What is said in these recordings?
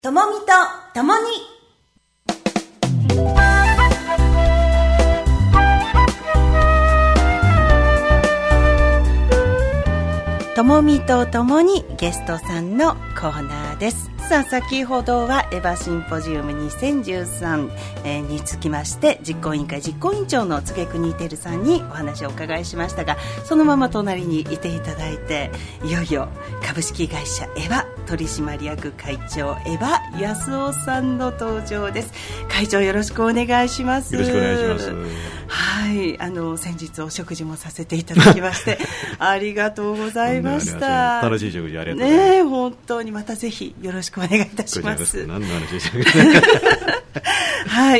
ともみとともにともみとともにゲストさんのコーナーです。さあ、先ほどはエヴァシンポジウム2013につきまして実行委員会実行委員長の柘国照さんにお話をお伺いしましたが、そのまま隣にいていただいて、いよいよ株式会社エヴァ取締役会長エヴァ康夫さんの登場です。会長、よろしくお願いします。 よろしくお願いします。 はい、先日お食事もさせていただきましてありがとうございました。 楽しい食事ありがとうございます。 ね、本当にまたぜひよろしくお願いいたします。 何の話でしたかはい、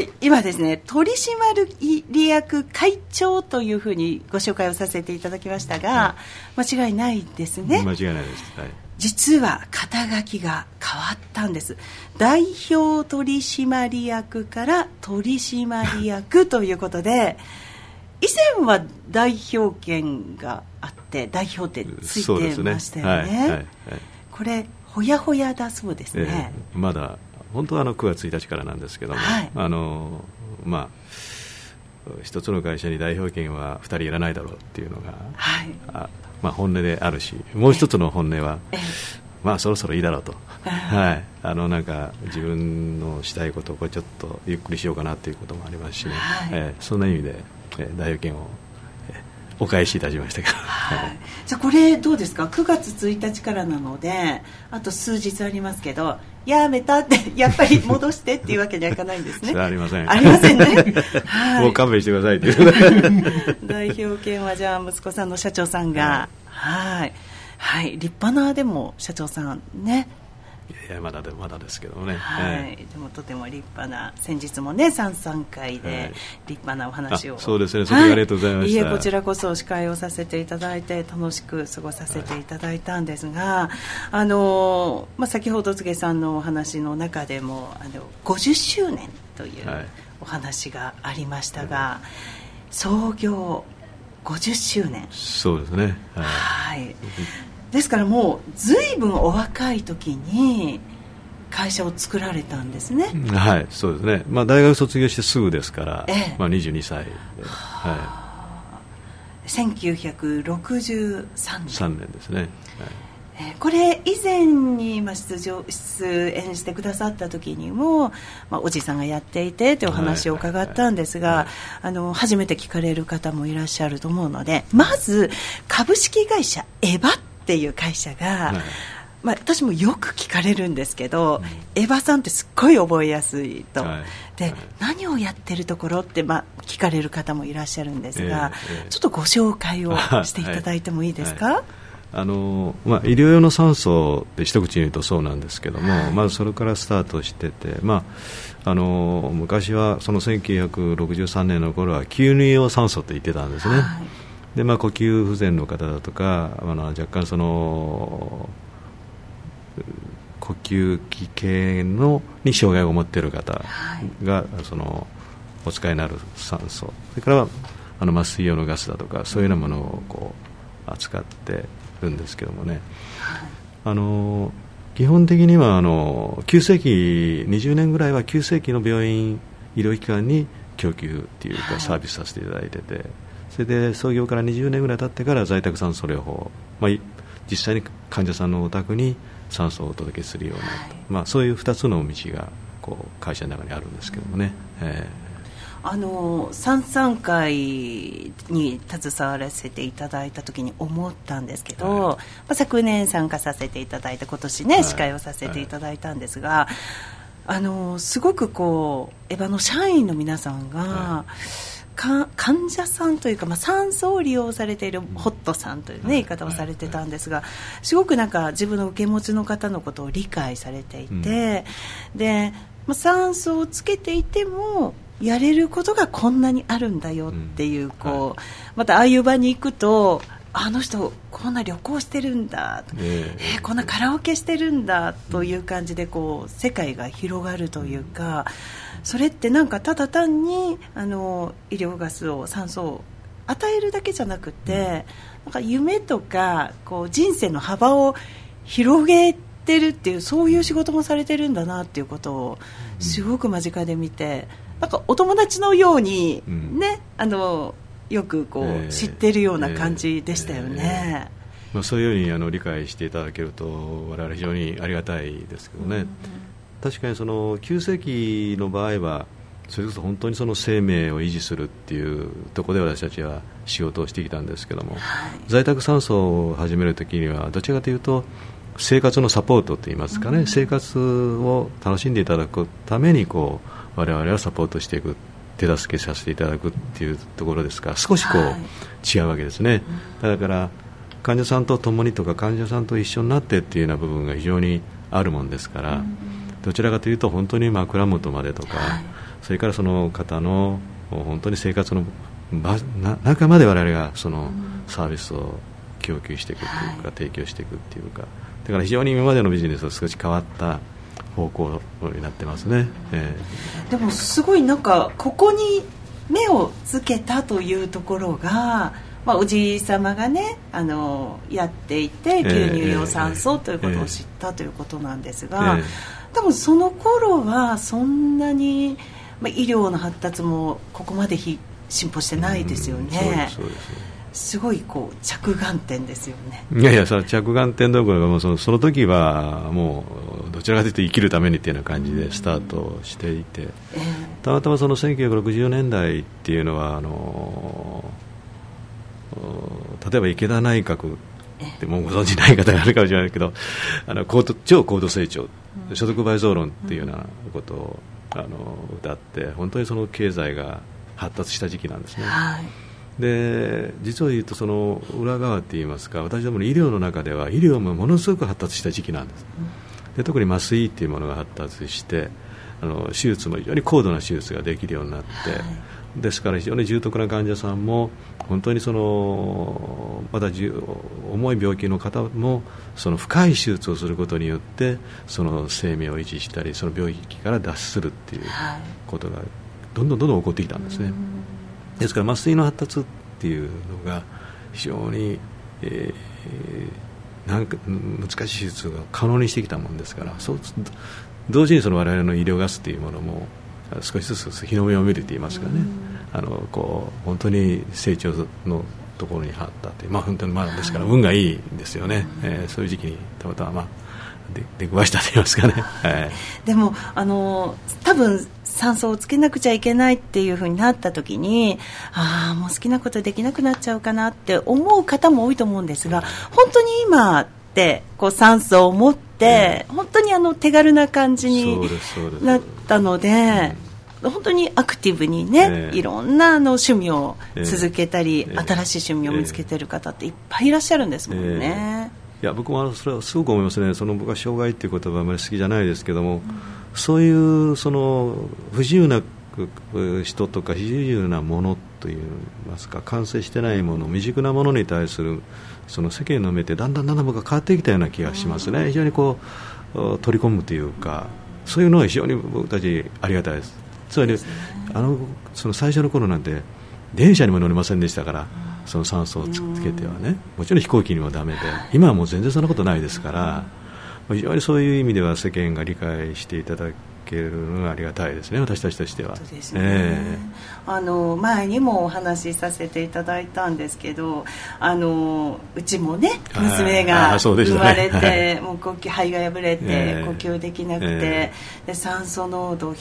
今ですね、取締役会長というふうにご紹介をさせていただきましたが、間違いないですね。 間違いないです、はい。 実は肩書きが変わったんです。代表取締役から取締役ということで以前は代表権があって代表ってついてましたよね。 はいはいはい、 これほやほやだそうですね。 まだ本当は9月1日からなんですけども、 はい、 一つの会社に代表権は2人いらないだろうっていうのが、 はい、 本音であるし、もう一つの本音は、そろそろいいだろうと、はい、なんか自分のしたいことをちょっとゆっくりしようかなということもありますしね、はい、そんな意味で、代表権をお返しいたしましたけど、 はい、じゃあこれどうですか。9月1日からなのであと数日ありますけど、やめたってやっぱり戻してっていうわけにはいかないんですね。 それはありません。 ありませんね、はい、 もう勘弁してくださいっていう代表権はじゃあ息子さんの社長さんが、はいはい、立派なでも社長さんね。 いやまだですけどね、 はい、でもとても立派な、先日もね三々会で立派なお話を、 そうですね、それありがとうございました。 いえ、こちらこそ司会をさせていただいて楽しく過ごさせていただいたんですが、先ほど柘さんのお話の中でも50周年というお話がありましたが、創業50周年。 そうですね、 はい、ですからもうずいぶんお若い時に会社を作られたんですね。 はい、そうですね、大学卒業してすぐですから、22歳で、 1963年 3年ですね、 これ以前に出演してくださった時にも、おじさんがやっていてというお話を伺ったんですが、初めて聞かれる方もいらっしゃると思うので、まず株式会社エヴァっていう会社が、私もよく聞かれるんですけど、エヴァさんってすっごい覚えやすいと、で何をやってるところって、聞かれる方もいらっしゃるんですが、ちょっとご紹介をしていただいてもいいですか。 医療用の酸素って一口に言うとそうなんですけども、まずそれからスタートしてて、昔はその1963年の頃は吸入用酸素と言ってたんですね。で呼吸不全の方だとか、若干その呼吸器系に障害を持っている方が、お使いになる酸素、それから麻酔用のガスだとか、そういうようなものを扱ってるんですけどもね、基本的には急性期20年ぐらいは急性期の病院医療機関に供給っていうかサービスさせていただいてて、それで創業から20年ぐらい経ってから在宅酸素療法、実際に患者さんのお宅に酸素をお届けするような、そういう2つの道が会社の中にあるんですけどもね、 三々会に携わらせていただいた時に思ったんですけど、昨年参加させていただいて今年ね、司会をさせていただいたんですが、すごくエヴァの社員の皆さんが、患者さんというか、酸素を利用されているホットさんという、言い方をされてたんですが、すごく自分の受け持ちの方のことを理解されていて、で酸素をつけていてもやれることがこんなにあるんだよっていう、またああいう場に行くと、あの人こんな旅行してるんだ、こんなカラオケしてるんだという感じで世界が広がるというか、それってただ単に医療ガスを酸素を与えるだけじゃなくて、夢とか人生の幅を広げってるっていう、そういう仕事もされてるんだなっていうことをすごく間近で見て、なんかお友達のようにね、よくこう知ってるような感じでしたよね。 そういうように理解していただけると我々非常にありがたいですけどね、確かにその急性期の場合はそれこそ本当にその生命を維持するっていうところで私たちは仕事をしてきたんですけども、在宅酸素を始めるときにはどちらかというと生活のサポートといいますかね、生活を楽しんでいただくために我々はサポートしていく、手助けさせていただくっていうところですから少し違うわけですね。だから患者さんと共にとか患者さんと一緒になってっていうような部分が非常にあるもんですから、どちらかというと本当に枕元までとか、それからその方の本当に生活の中まで我々がそのサービスを供給していくというか、提供していくっていうか、だから非常に今までのビジネスと少し変わった方向になってますね。 でもすごいなんかここに目をつけたというところが、おじい様がねやっていて吸入用酸素ということを知ったということなんですが、多分その頃はそんなに、医療の発達もここまで進歩してないですよね。そうです。すごい着眼点ですよね。 いやその着眼点どころかもうその時はもうどちらかというと生きるためにというような感じでスタートしていて、たまたまその1960年代っていうのは例えば池田内閣ってもうご存じない方があるかもしれないけど、超高度成長、所得倍増論っていうようなことを歌って、本当にその経済が発達した時期なんですね。で実を言うとその裏側って言いますか、私どもの医療の中では医療もものすごく発達した時期なんです。で特に麻酔っていうものが発達して手術も非常に高度な手術ができるようになって、ですから非常に重篤な患者さんも本当にまた重い病気の方もその深い手術をすることによってその生命を維持したりその病気から脱出するっていうことがどんどん起こってきたんですね。ですから麻酔の発達っていうのが非常に、難しい手術が可能にしてきたものですから、同時にその我々の医療ガスというものも少しずつ日の目を見ると言いますかね、本当に成長のところにあったという、本当にですから運がいいんですよね。そういう時期にたまたま出くわしたと言いますかね。 でも多分酸素をつけなくちゃいけないっていう風になった時に、もう好きなことできなくなっちゃうかなって思う方も多いと思うんですが、本当に今って酸素を持って本当に手軽な感じになったので、本当にアクティブにね、いろんな趣味を続けたり、新しい趣味を見つけてる方っていっぱいいらっしゃるんですもんね。 いや僕もそれはすごく思いますね。僕は障害っていう言葉はあまり好きじゃないですけども、そういう不自由な人とか不自由なものといいますか、完成してないもの、未熟なものに対するその世間の目ってだんだん僕は変わってきたような気がしますね。非常に取り込むというか、そういうのは非常に僕たちありがたいです。つまりその最初の頃なんて電車にも乗れませんでしたから、その酸素をつけてはね、もちろん飛行機にもダメで、今はもう全然そんなことないですから、非常にそういう意味では世間が理解していただけるのがありがたいですね、私たちとしては。 そうですね。前にもお話しさせていただいたんですけど、うちもね、娘が生まれて、もう肺が破れて呼吸できなくて、で酸素濃度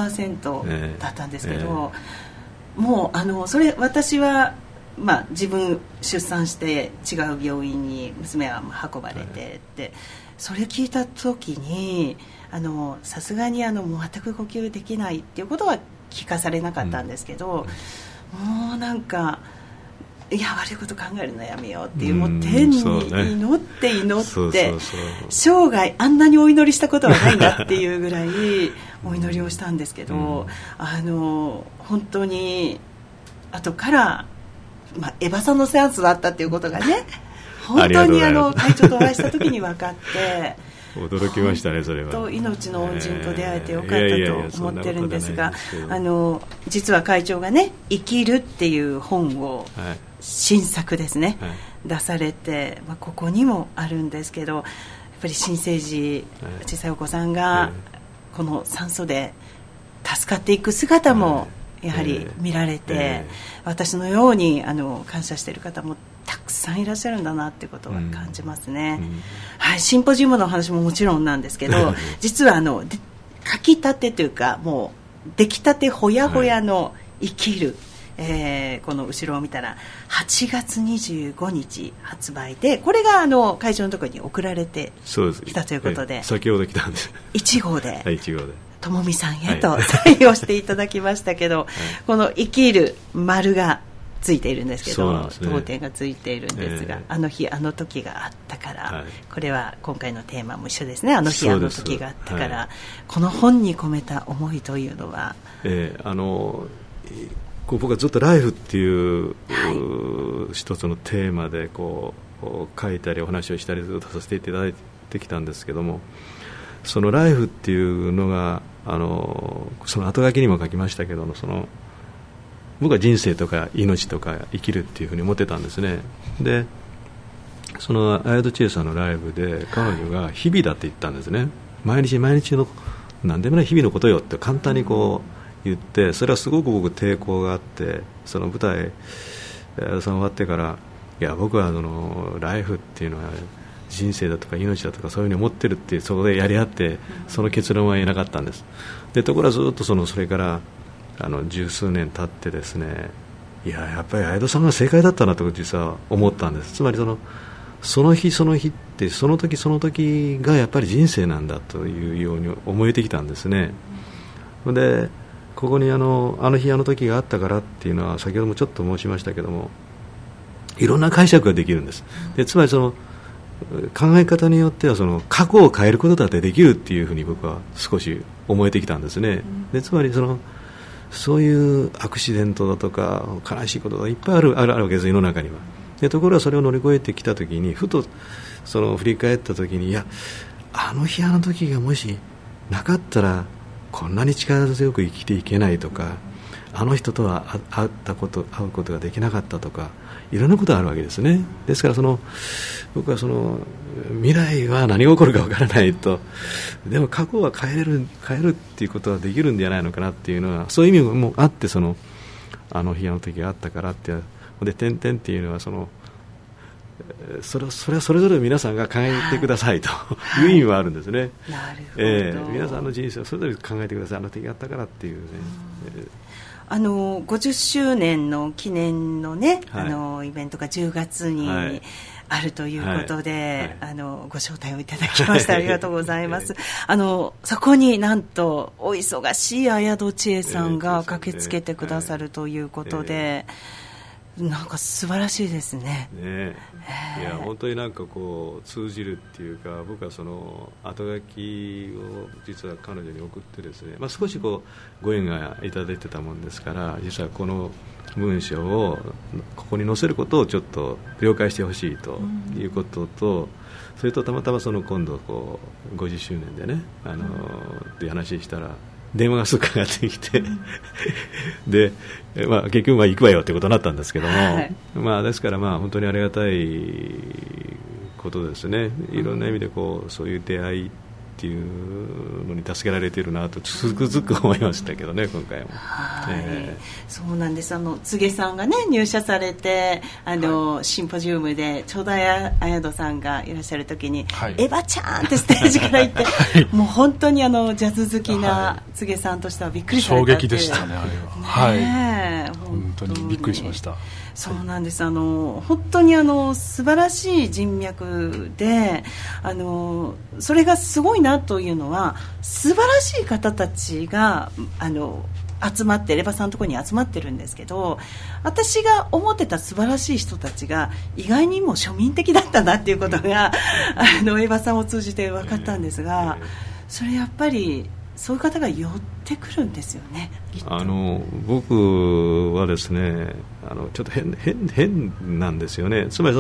100% だったんですけど、もうそれ私は自分出産して違う病院に娘は運ばれてって、それ聞いた時にさすがに全く呼吸できないっていうことは聞かされなかったんですけど、もうなんか悪いこと考えるのやめようっていう、もう天に祈って生涯あんなにお祈りしたことはないんだっていうぐらいお祈りをしたんですけど、本当に後からエヴァさんのセアンスだったっていうことがね、本当に会長とお会いした時に分かって驚きましたね。それは命の恩人と出会えてよかったと思ってるんですが、実は会長がね、生きるっていう本を新作ですね、出されて、ここにもあるんですけど、やっぱり新生児、小さいお子さんがこの酸素で助かっていく姿もやはり見られて、私のように感謝している方もたくさんいらっしゃるんだなっていうことは感じますね、はい、シンポジウムの話ももちろんなんですけど実は書きたてというかもう出来たてほやほやの生きる、この後ろを見たら8月25日発売で、これが会場のところに送られてきたということで、 先ほど来たんです 1号で、 1号でともみさんへと採用していただきましたけど、この生きる丸がついているんですけど、当店がついているんですが、あの日あの時があったから、これは今回のテーマも一緒ですね。あの日あの時があったから、この本に込めた思いというのは、 僕はずっとライフっていう、一つのテーマでこう書いたりお話をしたりずっとさせていただいてきたんですけども、そのライフっていうのがその後書きにも書きましたけども、僕は人生とか命とか生きるっていうふうに思ってたんですね。でその綾戸千恵さんのライブで彼女が日々だって言ったんですね。毎日毎日の何でもない日々のことよって簡単にこう言って、それはすごく僕抵抗があって、その舞台綾戸さん終わってから、いや僕はライフっていうのは人生だとか命だとかそういうふうに思ってるって、そこでやり合ってその結論は言えなかったんです。でところがずっとそれから十数年経ってですね、やっぱり綾戸さんが正解だったなと実は思ったんです。つまりその日その日ってその時その時がやっぱり人生なんだというように思えてきたんですね。でここにあの日あの時があったからっていうのは先ほどもちょっと申しましたけども、いろんな解釈ができるんです。でつまり考え方によっては過去を変えることだってできるっていうふうに僕は少し思えてきたんですね。でつまりそういうアクシデントだとか悲しいことがいっぱいあるわけです、世の中には。でところがそれを乗り越えてきたときに、ふと振り返ったときに、いやあの日あの時がもしなかったらこんなに力強く生きていけないとか、あの人とは会うことができなかったとか、いろんなことがあるわけですね。ですから僕は未来は何が起こるかわからないと、でも過去は変えるっていうことはできるんじゃないのかなっていうのは、そういう意味もあって、あの日あの時があったからって、で点々っていうのはそれはそれぞれ皆さんが考えてくださいという意味はあるんですね。 なるほど。 皆さんの人生をそれぞれ考えてください、あの時があったからっていうね。 50周年の記念のね、イベントが10月にあるということで、ご招待をいただきましてありがとうございます。そこになんとお忙しい綾戸千恵さんが駆けつけてくださるということで、なんか素晴らしいですね。 いや本当になんか通じるっていうか、僕は後書きを実は彼女に送ってですね、少しご縁がいただいてたもんですから、実はこの文章をここに載せることをちょっと了解してほしいということと、それとたまたま今度50周年でねっていう話したら電話がすぐかかってきてで、結局行くわよということになったんですけども、ですから本当にありがたいことですね。いろんな意味でそういう出会いっていうのに助けられているなとつくづく思いましたけどね、今回も。 そうなんです。柘植さんがね入社されてシンポジウムでちょうど綾戸さんがいらっしゃる時に、エヴァちゃんってステージから行ってもう本当にジャズ好きな柘植さんとしてはびっくりされたっていう。 衝撃でしたね、あれは。本当にびっくりしました。 そうなんです。本当に素晴らしい人脈でそれがすごいなというのは、素晴らしい方たちが集まってレバさんのところに集まってるんですけど、私が思ってた素晴らしい人たちが意外にも庶民的だったなっていうことがエバさんを通じて分かったんですが、それやっぱりそういう方が寄ってくるんですよね。 僕はですねちょっと変なんですよね。つまり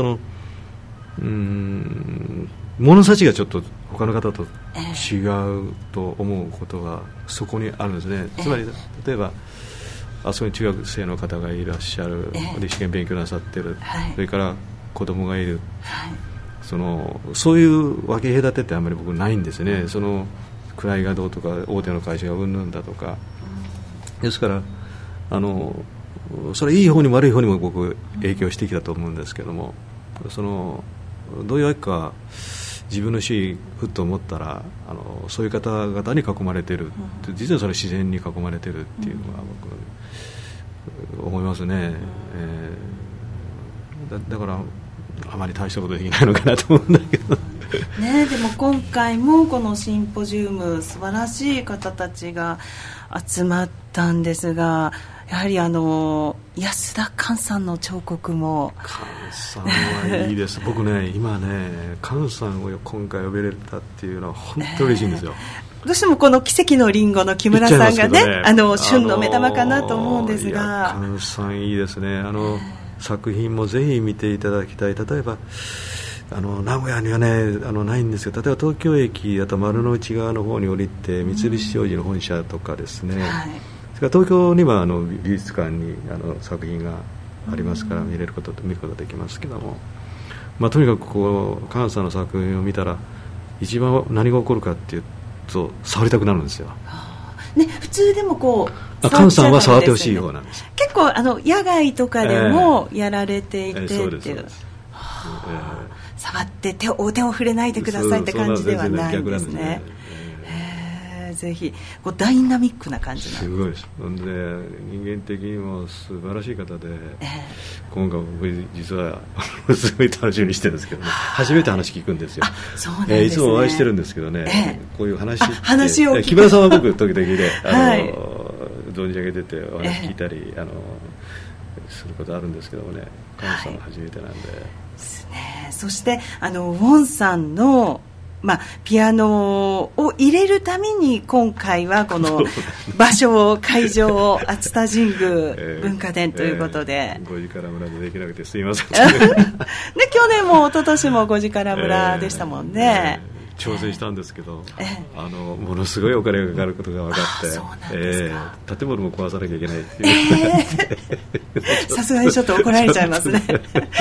物差しがちょっと他の方と違うと思うことがそこにあるんですね。つまり例えばあそこに中学生の方がいらっしゃる、で試験勉強なさってる、それから子供がいる、 そういう分け隔てってあんまり僕ないんですね。位がどうとか大手の会社がうんぬんだとか、ですからそれいい方にも悪い方にも僕影響してきたと思うんですけども、どういうわけか自分の周囲ふっと思ったらそういう方々に囲まれている、実はそれ自然に囲まれているっていうのは僕思いますね。だからあまり大したことできないのかなと思うんだけどね。でも今回もこのシンポジウム素晴らしい方たちが集まったんですが、やはり安田寛さんの彫刻も。 寛さんはいいです僕ね今ね寛さんを今回呼べれたっていうのは本当に嬉しいんですよ。 どうしてもこの奇跡のリンゴの木村さんがね旬の目玉かなと思うんですが、 寛さんいいですね。作品もぜひ見ていただきたい。例えば名古屋にはねないんですけど、例えば東京駅あと丸の内側の方に降りて三菱商事の本社とかですね、それから東京には美術館に作品がありますから見ることができますけども、とにかく菅さんの作品を見たら一番何が起こるかっていうと触りたくなるんですよ。 ね、普通でも菅さんは触ってほしい方なんです。 結構野外とかでもやられていてっていう、触って手を触れないでくださいって感じではないんですね。ぜひダイナミックな感じなんです。 すごいです。で人間的にも素晴らしい方で、今回僕実はすごい楽しみにしてるんですけどね、初めて話聞くんですよ。 そうなんですね。 いつもお会いしてるんですけどね、こういう話を聞く木村さんは僕時々で存じ上げててお話聞いたりすることあるんですけどもね、菅さんは初めてなんで、 ですね。そしてウォンさんのピアノを入れるために今回はこの場所を会場を熱田神宮文化殿ということで、 5時から村でできなくてすいませんで去年も一昨年も5時から村でしたもんね。 挑戦したんですけど、ものすごいお金がかかることが分かって、建物も壊さなきゃいけないっていうさすがにちょっと怒られちゃいますね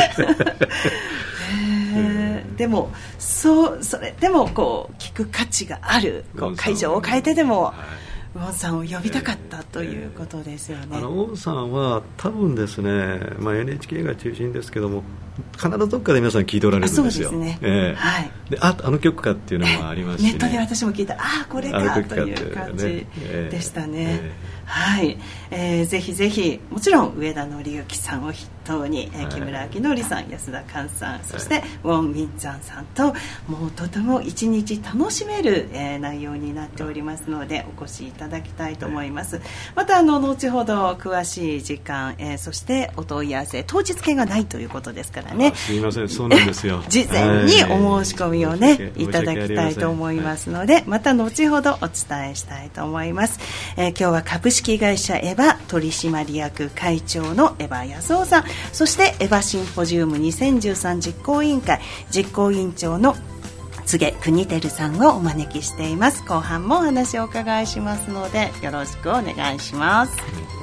でもそれでも聞く価値がある会場を変えてでもウォンさんを呼びたかったということですよね。 ウォンさんは多分ですね、NHK が中心ですけども必ずどっかで皆さん聞いておられるんですよ。 そうですね、 で曲かっていうのもありますし、 ネットで私も聞いたこれかという感じでしたね。ぜひぜひもちろん上田紀之さんを筆頭に、木村明則さん、安田寛さん、そしてウォン・ミンザンさんともうとても一日楽しめる、内容になっておりますのでお越しいただきたいと思います。また後ほど詳しい時間、そしてお問い合わせ当日券がないということですからね、 すみません、そうなんですよ事前にお申し込みをね、いただきたいと思いますので、また後ほどお伝えしたいと思います。今日は株式会社エヴァ取締役会長の江場康夫さん、そしてエヴァシンポジウム2013実行委員会実行委員長の柘国照さんをお招きしています。後半もお話をお伺いしますのでよろしくお願いします。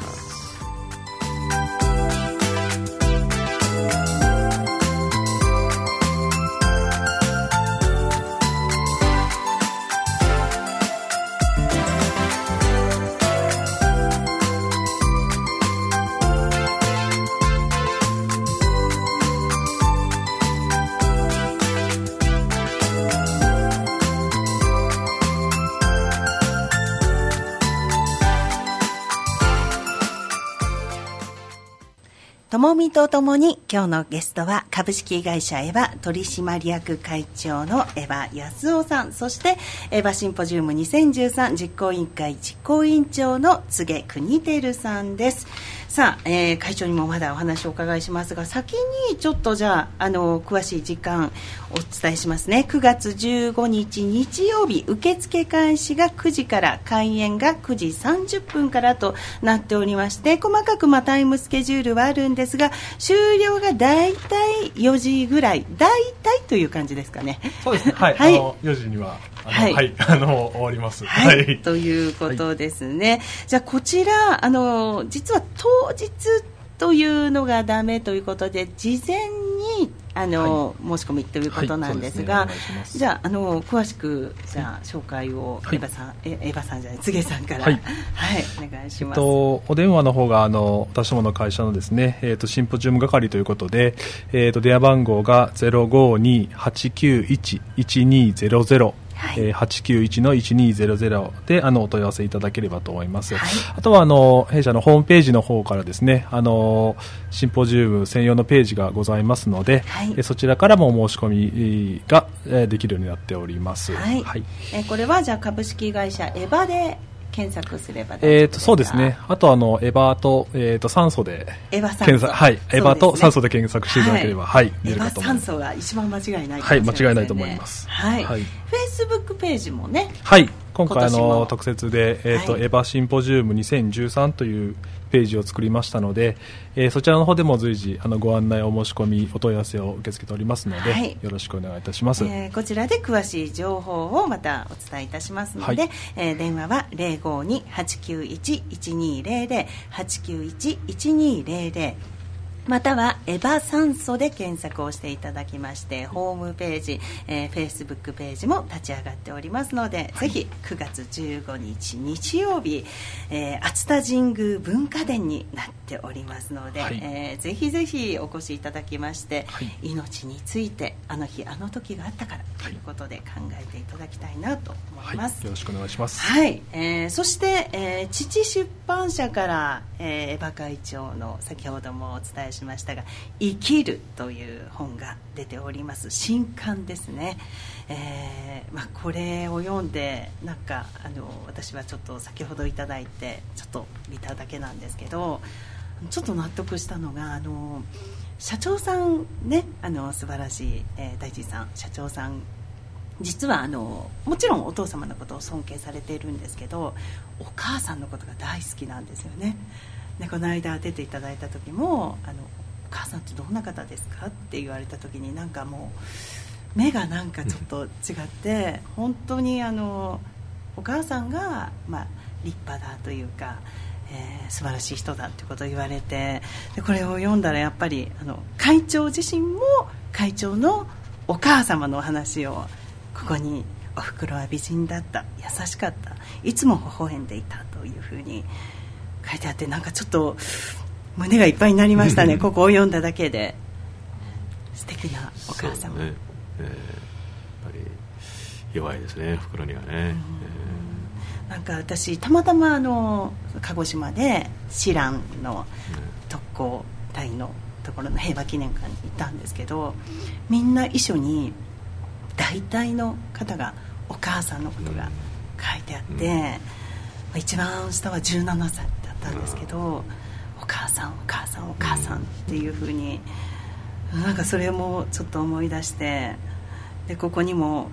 ともみとともに今日のゲストは株式会社エヴァ取締役会長の江場康夫さん、そしてエヴァシンポジウム2013実行委員会実行委員長の柘国照さんです。さあ、会長にもまだお話をお伺いしますが、先にちょっとじゃあ詳しい時間お伝えしますね。9月15日日曜日、受付開始が9時から開演が9時30分からとなっておりまして、細かくタイムスケジュールはあるんですが終了がだいたい4時ぐらい、だいたいという感じですかね。 そうですね、はい、4時には終わります、 ということですね。じゃあこちら実は当日というのがダメということで事前に申し込みということなんですが、じゃあ詳しくじゃあ紹介をエヴァさんじゃない柘植さんから、はい、お願いします。 お電話の方が私どもの会社のですね、シンポジウム係ということで、電話番号が 052-891-1200、891-1200 でお問い合わせいただければと思います。はい、あとは弊社のホームページの方からですね、シンポジウム専用のページがございますので、はい、そちらからもお申し込みができるようになっております。 はいはい、これはじゃあ株式会社エヴァで検索すれば大丈夫ですか？ そうですね。あとエヴァと、酸素で検索、はい、エヴァと酸素で検索していただければ、はい、出るかと思います。 エヴァ酸素が一番間違いない、 はい、間違いないと思います。 はい。フェイスブックページもね。 はい。今回特設でエヴァシンポジウム2013というページを作りましたので、そちらの方でも随時ご案内、お申し込み、お問い合わせを受け付けておりますので、はい、よろしくお願いいたします。 こちらで詳しい情報をまたお伝えいたしますので、はい、電話は 052-891-1200 891-1200またはエヴァ酸素で検索をしていただきまして、ホームページ、Facebook ページも立ち上がっておりますので、ぜひ9月15日日曜日、熱田神宮文化殿になっておりますので、はい、ぜひぜひお越しいただきまして、はい、命についてあの日あの時があったからということで考えていただきたいなと思います。 はい、よろしくお願いします。 はい、そして、父出版社から、エヴァ会長の先ほどもお伝えしましたが、生きるという本が出ております。新刊ですね。これを読んでなんか私はちょっと先ほどいただいてちょっと見ただけなんですけど、ちょっと納得したのが社長さんね、素晴らしい、大地さん社長さん、実はもちろんお父様のことを尊敬されているんですけど、お母さんのことが大好きなんですよね。でこの間出ていただいた時もお母さんってどんな方ですかって言われた時に、なんかもう目がなんかちょっと違って本当にお母さんが、立派だというか、素晴らしい人だということを言われて、でこれを読んだらやっぱり会長自身も会長のお母様のお話をここに、お袋は美人だった、優しかった、いつも微笑んでいたというふうに書いてあって、なんかちょっと胸がいっぱいになりましたねここを読んだだけで。素敵なお母様、ね、やっぱり弱いですね、袋にはね。 なんか私たまたま鹿児島で知覧の特攻隊のところの平和記念館に行ったんですけど、みんな一緒に大体の方がお母さんのことが書いてあって、一番下は17歳だったんですけど、お母さんお母さんお母さんっていう風に、なんかそれもちょっと思い出して、でここにも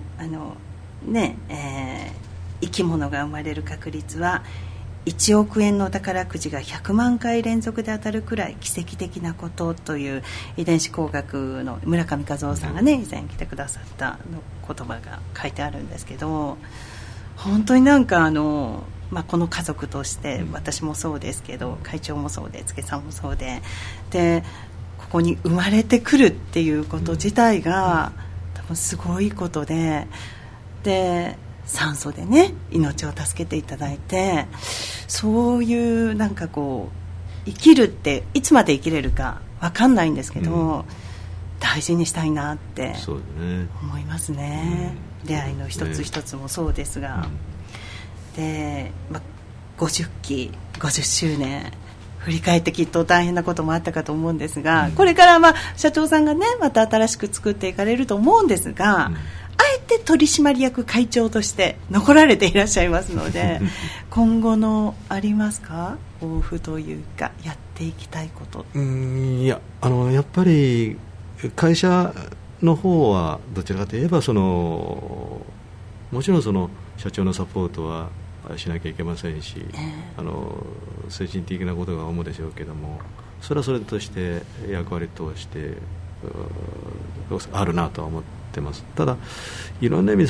生き物が生まれる確率は1億円の宝くじが100万回連続で当たるくらい奇跡的なことという遺伝子工学の村上和夫さんがね、以前来てくださった言葉が書いてあるんですけど、本当になんかこの家族として私もそうですけど、会長もそうで、つけさんもそうで、ここに生まれてくるっていうこと自体が多分すごいことで、酸素でね命を助けていただいて、そういうなんかこう生きるっていつまで生きれるか分かんないんですけど、大事にしたいなって思いますね。出会いの一つ一つもそうですが、で、50期50周年振り返ってきっと大変なこともあったかと思うんですが、これから社長さんがねまた新しく作っていかれると思うんですが、あえて取締役会長として残られていらっしゃいますので今後のありますか、抱負というかやっていきたいこと。 いややっぱり会社の方はどちらかといえばもちろん社長のサポートはしなきゃいけませんし、精神的なことが主でしょうけども、それはそれとして役割としてあるなとは思ってます。ただいろんな意味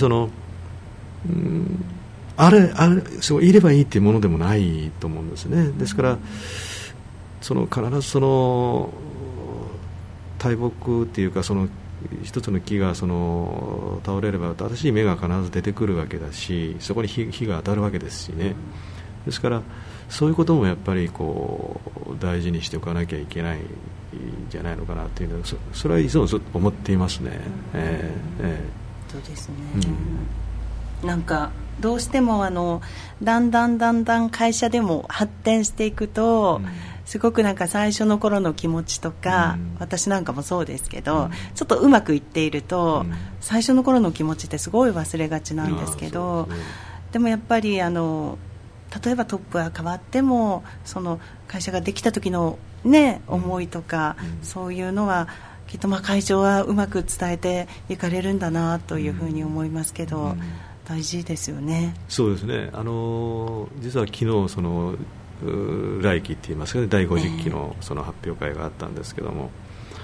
いればいいっていうものでもないと思うんですね。ですから必ず大木っていうか一つの木が倒れれば新しい芽が必ず出てくるわけだし、そこに火が当たるわけですしね。ですからそういうこともやっぱり大事にしておかなきゃいけないんじゃないのかなというのは、それはいつも思っていますね。 そうですね、なんかどうしてもだんだん会社でも発展していくと、すごくなんか最初の頃の気持ちとか、私なんかもそうですけど、ちょっとうまくいっていると、最初の頃の気持ちってすごい忘れがちなんですけど、でもやっぱり例えばトップが変わってもその会社ができた時のね思いとか、そういうのはきっと会長はうまく伝えていかれるんだなというふうに思いますけど、大事ですよね。 そうですね。実は昨日来期って言いますかね、第50期のその発表会があったんですけども、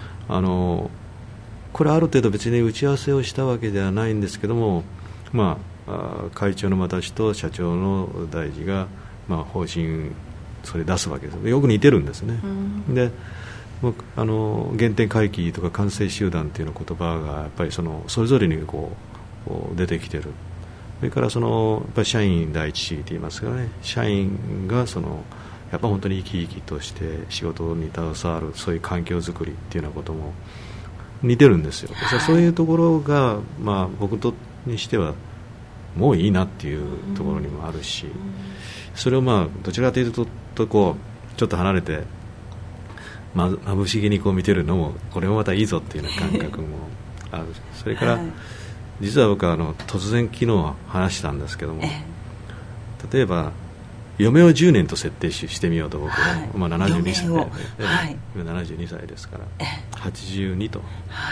これある程度別に打ち合わせをしたわけではないんですけども、会長の私と社長の大臣が、方針それ出すわけです。よく似てるんですね。で原点回帰とか完成集団というの言葉がやっぱりそれぞれに出てきてる。それからやっぱり社員第一主義といいますかね、社員がやっぱ本当に生き生きとして仕事に携わる、そういう環境づくりっていうようなことも似てるんですよ。そういうところが、僕にしてはもういいなっていうところにもあるし、それをどちらかというとちょっと離れて眩しげに見てるのも、これもまたいいぞっていうような感覚もある。それから、実は僕は突然昨日話したんですけども、例えば嫁を10年と設定してみようと僕は、72歳、72歳ですから、82と、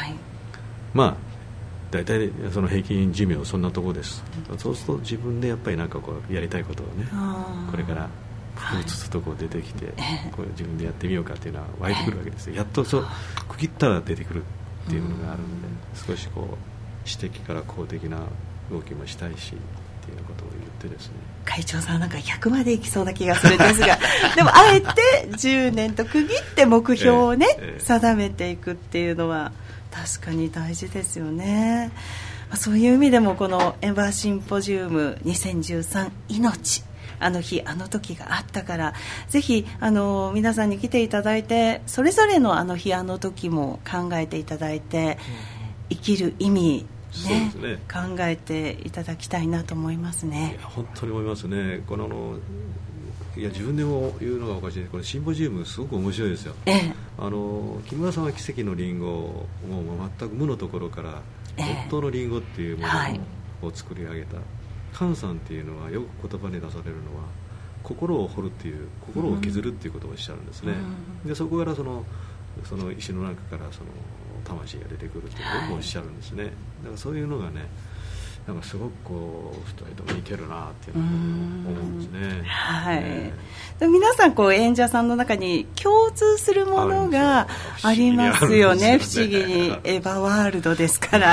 大体その平均寿命そんなところです。そうすると自分でやっぱりなんかやりたいことをね、これからふつと出てきて、自分でやってみようかっていうのは湧いてくるわけですよ。やっと区切ったら出てくるっていうのがあるんで、少し私的から公的な動きもしたいしっていうようなことを言ってですね。 会長さんなんか100までいきそうな気がするんですがでもあえて10年と区切って目標をね、定めていくっていうのは確かに大事ですよね。そういう意味でもこのエバーシンポジウム2013命、あの日あの時があったから、ぜひ皆さんに来ていただいて、それぞれのあの日あの時も考えていただいて、生きる意味ね、考えていただきたいなと思いますね。 いや本当に思いますね。自分でも言うのがおかしいです。これシンポジウムすごく面白いですよ。木村さんは奇跡のリンゴをもう全く無のところから本当のリンゴっていうものを作り上げた。菅さんっていうのはよく言葉に出されるのは、心を掘るっていう、心を削るっていうことをおっしゃるんですね。でそこからその石の中から魂が出てくるってよくおっしゃるんですね。だからそういうのがね、なんかすごく2人とも似てるなっていうのを思うんですね。 皆さん演者さんの中に共通するものがありますよね。不思議にエヴァワールドですから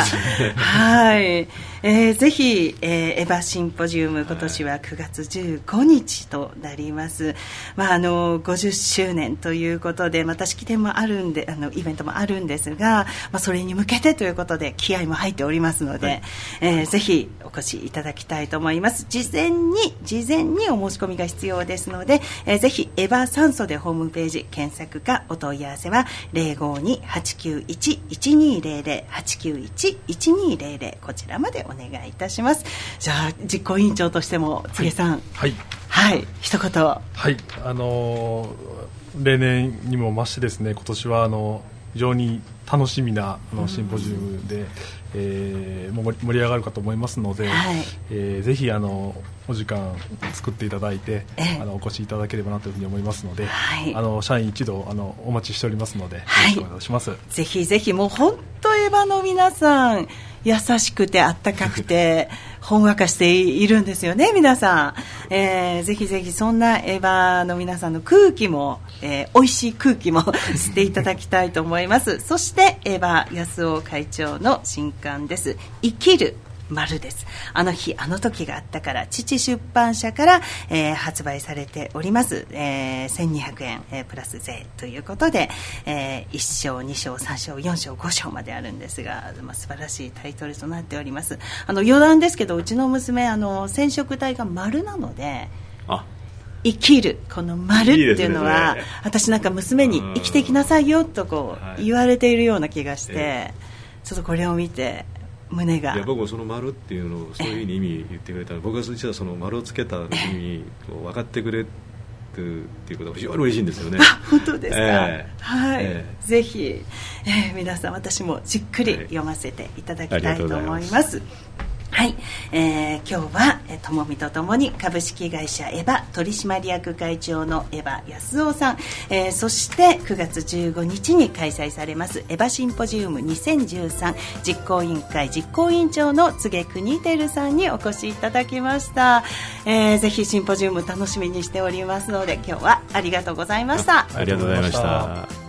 ぜひ、エヴァシンポジウム今年は9月15日となります。50周年ということでまた式典もあるんで、イベントもあるんですが、それに向けてということで気合も入っておりますので、ぜひお越しいただきたいと思います。事前にお申し込みが必要ですので、ぜひエヴァ酸素でホームページ検索かお問い合わせは 052-891-1200 891-1200 こちらまでお願いいたします。じゃあ実行委員長としても柘植さん、一言。 例年にも増してですね、今年は非常に楽しみなシンポジウムで、盛り上がるかと思いますので、ぜひお時間作っていただいて、お越しいただければなというふうに思いますので、社員一同お待ちしておりますので、よろしくお願いします。 ぜひぜひ、もう本当エヴァの皆さん優しくてあったかくてほんわかしているんですよね、皆さん。ぜひぜひそんなエヴァの皆さんの空気も、美味しい空気も吸っていただきたいと思います。そしてエヴァ安尾会長の新刊です。生きる丸です。あの日あの時があったから父出版社から、発売されております、1200円、プラス税ということで、1章2章3章4章5章まであるんですが、素晴らしいタイトルとなっております。余談ですけど、うちの娘染色体が丸なので、生きるこの丸っていうのは、いいですね、私なんか娘に生きていきなさいよとこう言われているような気がして、ちょっとこれを見て胸が。 いや、僕もその丸っていうのをそういうふうに意味言ってくれたら、僕は実はその丸をつけた意味を分かってくれるっていうことが非常に嬉しいんですよね。 本当ですか。はい、ぜひ、皆さん私もじっくり読ませていただきたいと思います。はい、今日はともみとともに株式会社エバ取締役会長のエバ康夫さん、そして9月15日に開催されますエバシンポジウム2013実行委員会実行委員長の柘植国照さんにお越しいただきました。ぜひシンポジウム楽しみにしておりますので、今日はありがとうございました。 ありがとうございました。